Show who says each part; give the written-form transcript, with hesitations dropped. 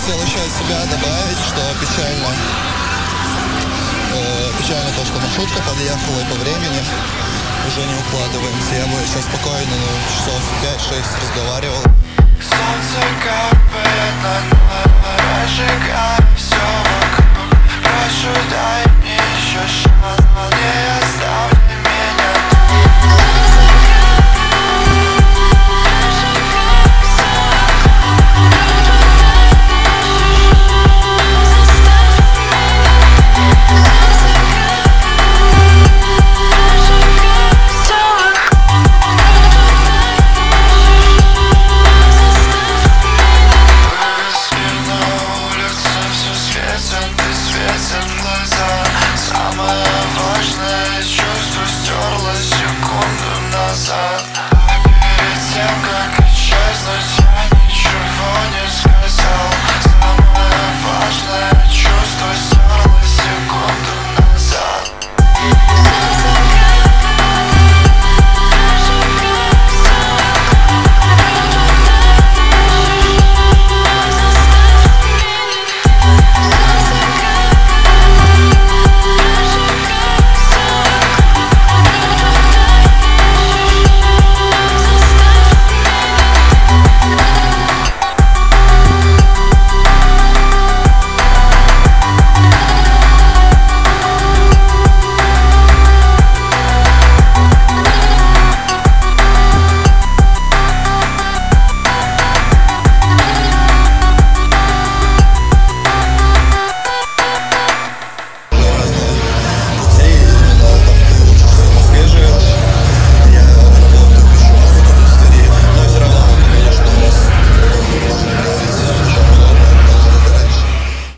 Speaker 1: хотел еще от себя добавить, что печально то, что маршрутка подъехала и по времени уже не укладываемся. Я бы еще спокойно, часов 5-6 разговаривал.
Speaker 2: Солнце капает на